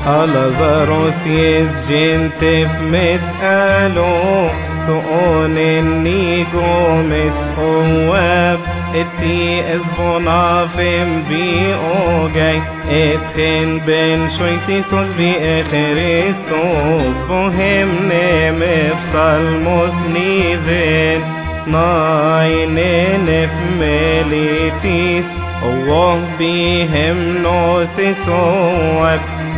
Lazarus يسجن متقالو سؤون النيجو مسقواب اتي ازفونا فيم بي اوجاي اتخن بن شويسيسوس بي خريستوس بوهم نم بصلموس نيفين ناين نف مليتيس الله بهم نوسيسواب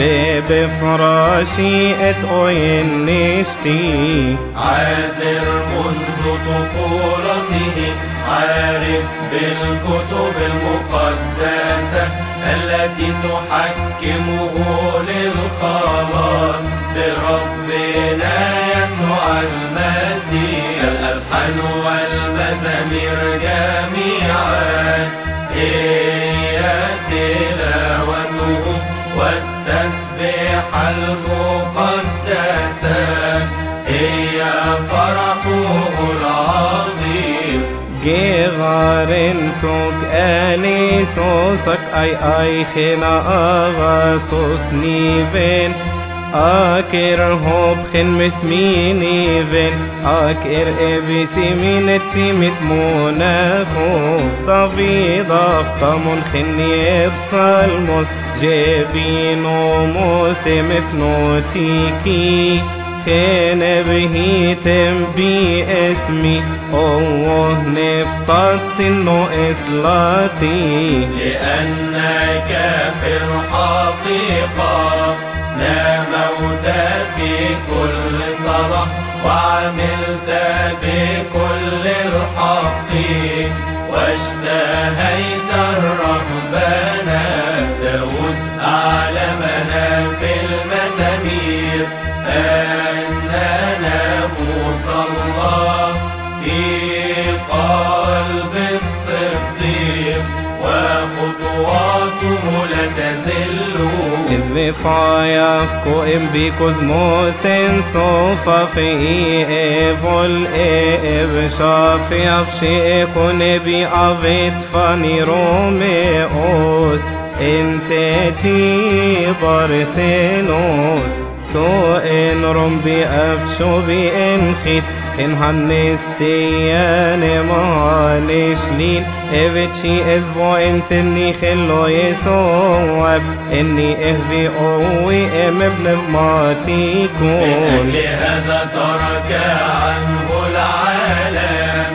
بفراشي اتقوين نشتي عازر منذ طفولته عارف بالكتب المقدسة التي تحكمه للخلاص بربنا يسوع المسيح الألحان والمزامير جميعا هي تلاوته والتسبيح المقدسة هي فرحه العظيم جيغارن سوك اني سوسك اي خنا اغاسوس نيفين اكر هوب خن مسميني فين اكر ابسي من التيمت مناخوس دافيد افتمون خني بصلموس جيبينو موسم فنوتيكي خين به تنبي اسمي الله نفتط سنو إسلاتي لأنك في الحقيقة لا موت في كل صلاح وعملت بكل الحق واشتهيت الرهبنة داود أعلمنا في المزامير أننا مصلى في قلب الصديق وخطواته لا تزل إذ بفايا فكو إم بكوزموس صوفا في إيفول إيب شافي أفشي نبي أفيت فاني روميوس انت تي بارسينوس سو إن رمبي أفشو بإن خيت إن هنستيان مهانشلين إفتشي إزفو إنتني خلو يسواب إني إهذي أوي إم ابن فماتي كون من أجل هذا ترك عنه العالم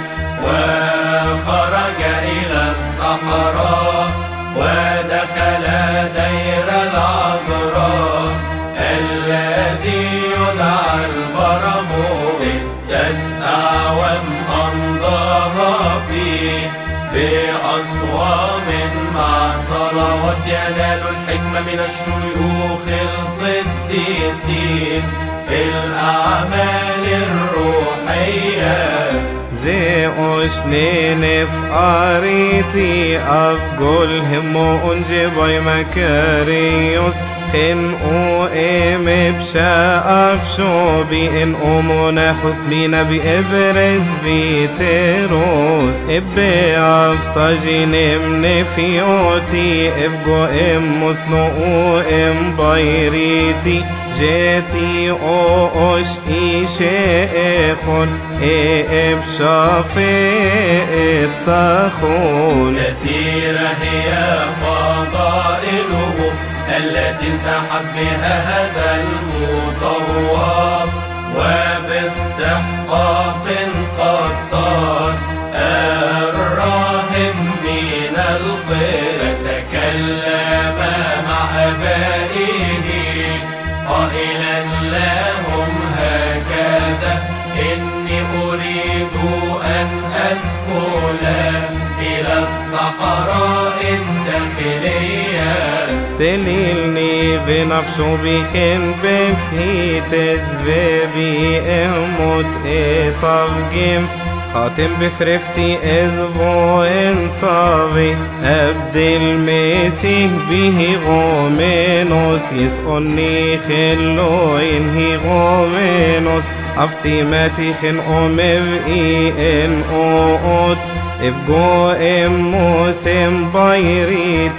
وخرج إلى الصحراء ودخل دير العذراء الذي يدعى البراموس 6 أعوام أمضاها فيه بأصوام مع صلوات ينال الحكمة من الشيوخ القديسين في الأعمال الروحية زي أشنين فقاريتي أفقل همو أنجباي مكاريوس إن أم بشا أفشو بإن أمنا حسنين بإبرز بيتروس إبي أفسجين من فيوتي إفقو إم مسنو إم بايريتي جيتي أوش إيشيخون إب شافيت ساخون كثيرة هي فضائله التي التحق بها هذا المطواب وباستحقاق قد صار الراهم من القدس تكلم مع آبائه قائلا لهم هكذا إني أريد أن أدخل إلى الصحراء الداخلية سليلني في نفسه بخن بفي تزبيبي اموت اطفجم خاتم بفرفتي اذفو انصافي ابدل مسيح به غومينوس يسقني خلو ينهي غومينوس افتي ماتي خن امبئي ان اوت افقو ام موسم بايريتي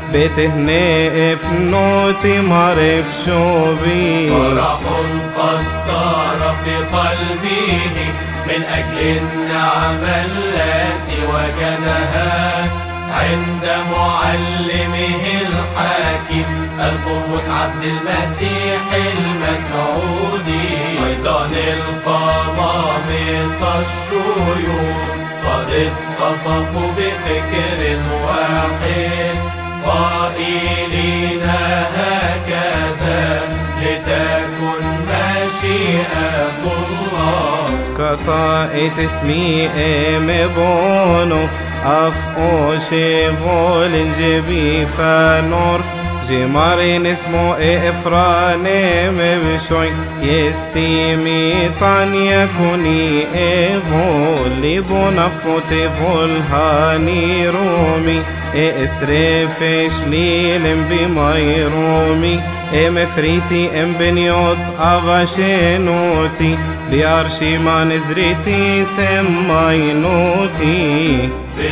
بتهنئ فنوتي معرف شو بي. فرح قد صار في قلبه من أجل النعمة التي وجدها عند معلمه الحكيم القدوس عبد المسيح المسعودي. أيضا القمامسة الشيوخ قد اتفقوا بفكر واحد قائلين هكذا لتكن مشيئة الله. قطعت اسمي بونوف أفقو شيفول جبي فانورف جمارين اسمه إفرانيم بشويس يستيمي طانيا كوني إيفول لبونفوت إيفول هاني رومي إسرفش ليلم بماي رومي مفريتي بنيوت أغاشينوتي لأرشي ما نزريتي سماينوتي.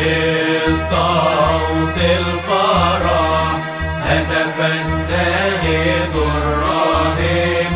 بصوت الفرح هتف الزاهد الراهب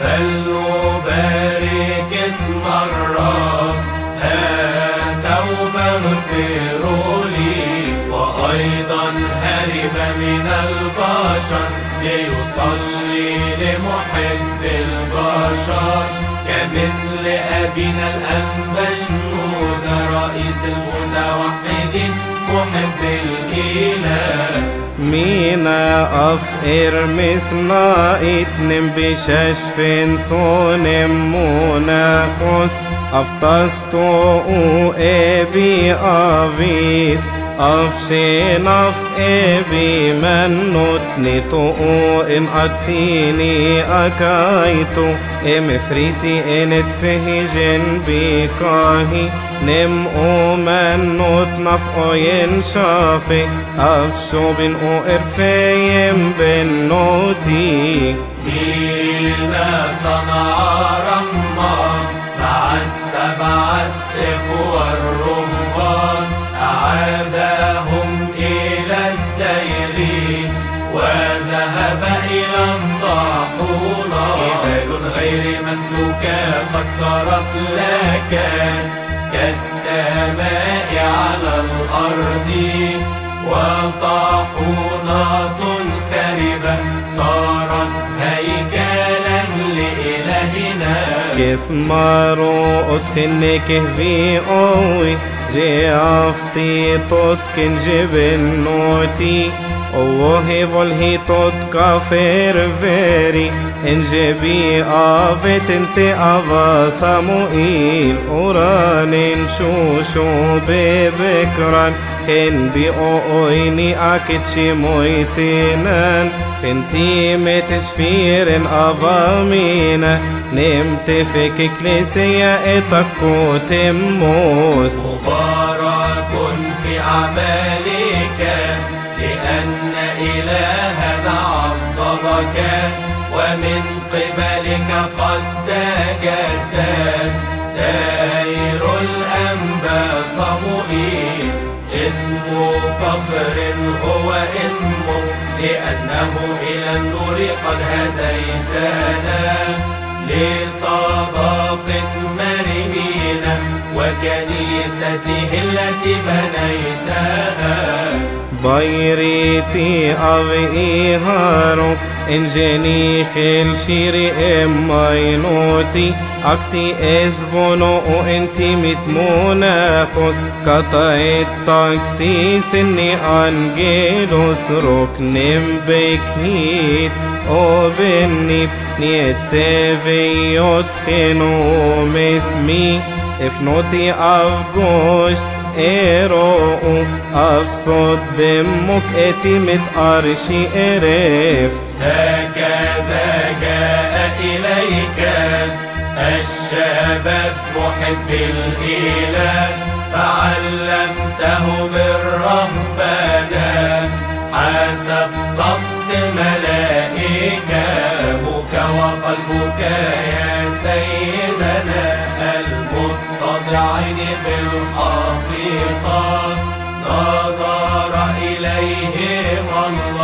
فلنبارك اسم الرب هاتوا واغفروا لي. وأيضا هرب من البشر ليصلي لمحب البشر كمثل أبينا الأنبا شنودة رئيس المتوحدين محب الإله. مينا أفقر مسنا اتنم بششفن ثونم مناخوس أفتستو أبي أفيد أفشين أفئبي من نتنتو إن أتسيني أكايتو مفريتي إن تفهجن بكاهي نم من نتنفقو ينشافي أفشو بن إرفيم بنوتي. مينا صنع رحمة مع السبعة إخوة الرهبان أعادهم إلى الدير وذهب إلى الطاحونة. جبال غير مسلوكة قد صارت لك كالسماء على الأرض وطاحونة خربة صارت هيكلا لإلهنا. كسمارو أدخنك في أوي جي أفتي تتكن جبن نوتي أوه فولهي تتكا فيرفيري إن جبي آفت انت أفا ساموئيل أورانين شوشو ببكران خن بي أويني أكتشي مويتينان خنتي متشفيرن أفامينا نمت في كليسية اتكو تموس. مبارك في أعمالك لأن إلهنا عضدك ومن قبلك قد تجدد داير الأنبا صموئيل. اسم فخر هو اسمه لأنه إلى النور قد هديتنا لصداق مريمين وكنيسته التي بنيتها. بايريتي أبي هارو إنجني خيل شيري ماينوتي أكتي إزفونو وإنتي متموناخوث قطعت تاكسيس إني أنجيلوس ركنم بكهيت أو بنيب نيت سيفيوت خنو مسمي إفنوتي أفغوشت إيرو أفصد بمك إتمت أرشي إرفس. هكذا جاء إليك الشباب محب الإله فعلمتهم الرهبنة حسب طقس الملائكة. بكى وقلبك يا سيدنا المتضعين بالحقيقة نظر إليهم الله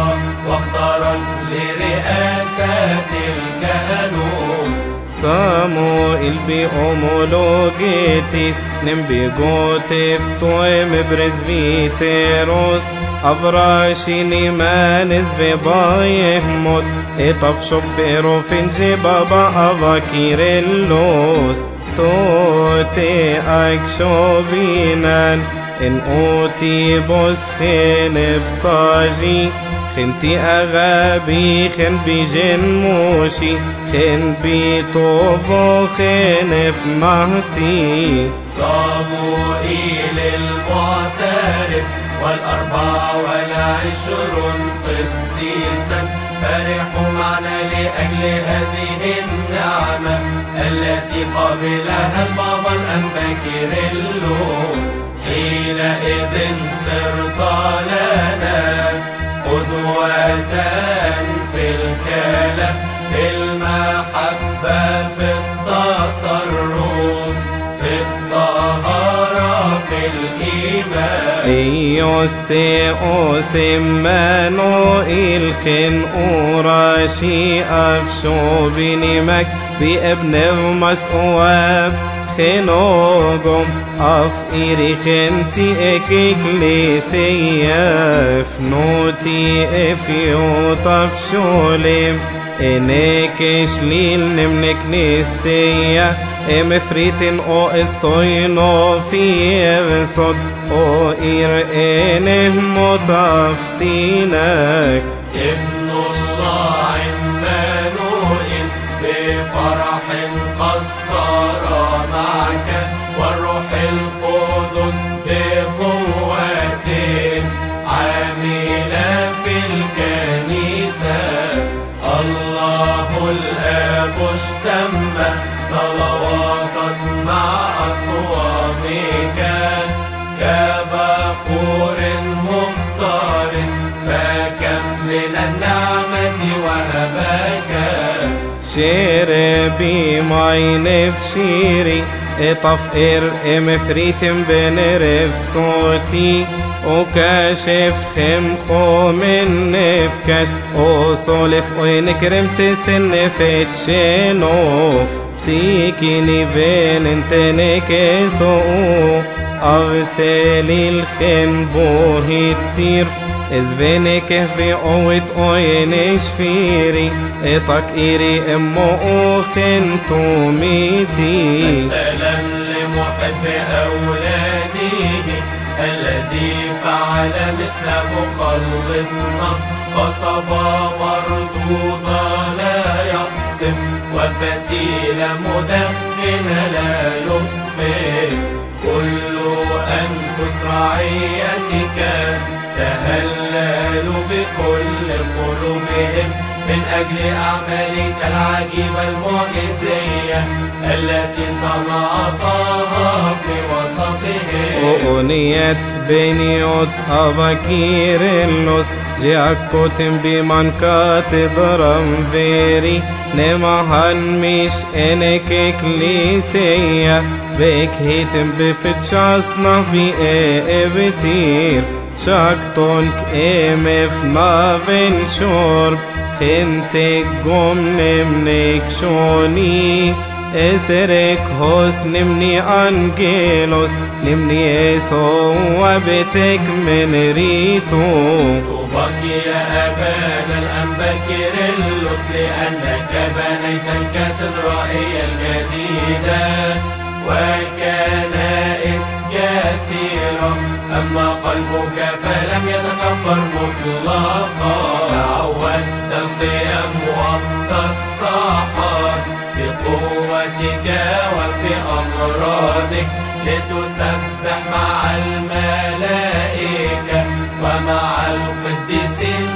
صاموئيل بأومولوجيتيس نم بيجوتف تويم برزبيتيروس أفراشيني مانز في بايهموت إطفشوك في روفين جبابا أبا كيرلوس توتي أكشوبينان إن أوتي بوسخين بصاجي خنتي أغابي خن بيجن موشي خن بيطوفو خن فنهتي صاموئيل المعترف وال24 قسيسا فرحوا معنا لأجل هذه النعمة التي قبلها البابا الأنبا كيرلس حينئذ صرت لنا قدوة في الكلام في المحبة في التصرف في الطهارة في الإيمان إيوسيوس مانوئيل خن أوراشي أفشو بنمك بابن مسؤواب خنوغم أفئري خنتي إكليسيا فنوتي إفيو تفشولم إنك شليل نمنك نستيا إمفريتن أو استوينو في إفسود أو إرئنه متفتينك ابن الله عمانوئيل بفرح قد صار معك والروح القدس بقوة عاملة في الكنيسة الله الآب اشتم صلواتك مع أصواتك كبخور مختار فكم من النعمة وهبك شيربي ماي نفشيري اطفئر امفريتم بنرف صوتي وكاشف خم خومن نفكش وصولف وينكرم تسنفت شنوف بسيكيني فين انتنكسو أغسلي الخن بوهي التير إزفينك في قوة أوين شفيري إطاك إيري أمو أوخن توميتي السلام لمحب أولاده الذي فعل مثل مخلصنا فصبا مردودا لا يقصف وفتيل مدخن لا يطفئ كل أنفس رعيتك تهللوا بكل قلوبهم من أجل أعمالك العجيبة المعجزية التي صنعتها في وسطهم وأنيتك بنيوت أبا كيرلس جاكوتم بمن كاتدرم فيري نمهن مش إنك إكليسية بك هيتم بفتشاسنا في إبتير شاكتونك إمفنا فين شورب خنتك قوم نمنك شوني اسرك هوس نمني أنجيلوس نمني يسوع بتك من ريتو طوباك يا أبانا الأنبا كيرلس لأنك بنيت الكاتدرائية الجديدة وكنائس كثيرة أما قلبك فلم يتكبر مطلقا تعودت القيام وقت السحر في قوتك وفي أمراضك لتسبح مع الملائكة ومع القديسين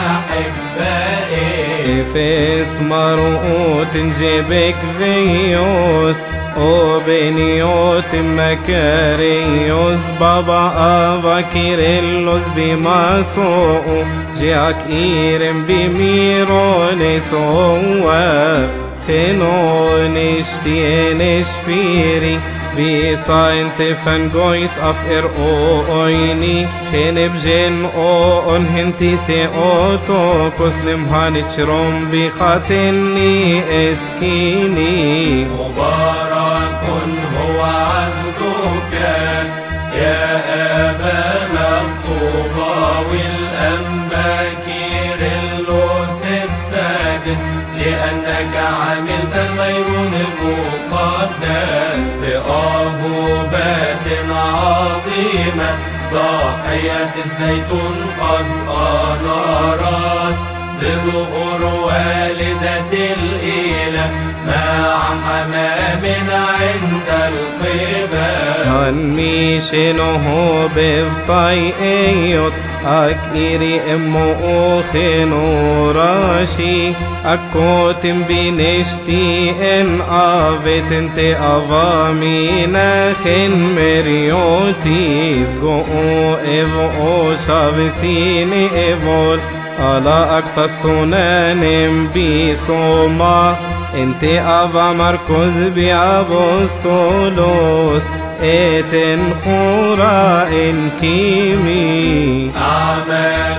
أحبائي فيس مرؤوت جيبك فيوس وبنيوت مكاريوس بابا أبا كيرلس بمسوء جاك إيرم بميرون سوا خنون اشتين شفيري بيساين تفنجويت أفقر أويني خنب جن أون هنتي سي أوتو كسلم هانتشروم بخاتني اسكيني. مبارك هو عهدك يا أبانا الطوبى والأنباكير اللوس السادس لأنك عملت الغيرون المقدس أبوبات عظيمة ضاحية الزيتون قد أنارت بظهور والدة الإله مع حمام عند القباب. هني شنوه بفطيئيوت أكيري إمو أوخنو راشي أكوتم بنشتي إن آفت انت أفامينا خن مريوتي زقو إفو شابسيني إفول ألا أكتستونانم بيسوما انت أفا مركز بأبوستولوس إتن خورا إن كيمي. أعمال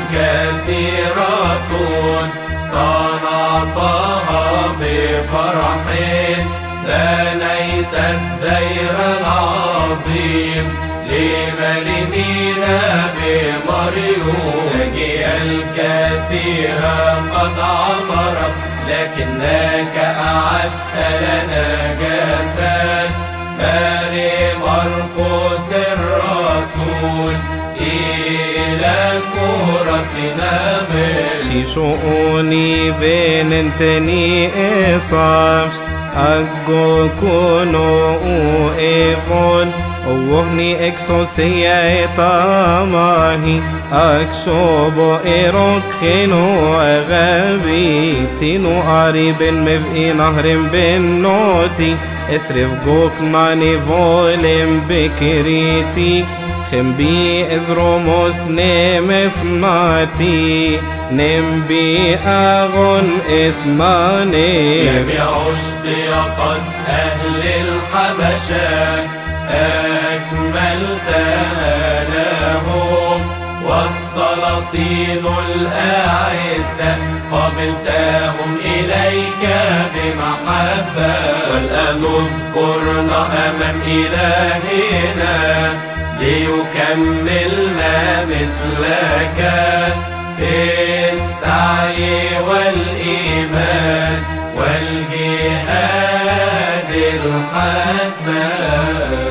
كثيرة صنعتها بفرح بنيت الدير العظيم لملمينا بمريوم. أجيال كثيرة قد عبرت لكنك أعدت لنا جسد ماري مرقس الرسول إلى كرتنا مصر. شيشوني فين انتني إصافش أجو كونو إيفون وهني إكسوسيا طاماهي أكشوبو إيروك خينو أغابي تينو قريب مفقي نهر بالنوتي اسرف جوك ماني فولم بكريتي خمبي إذروموس نم فناتي نمبي أغن اسماني. جميع اشتياقات أهل الحبشة أكملتها لهم والسلاطين الأعزة قبلتهم إليك بمحبة. والآن اذكرنا أمام إلهنا ليكملنا مثلك في السعي والإيمان والجهاد الحسن.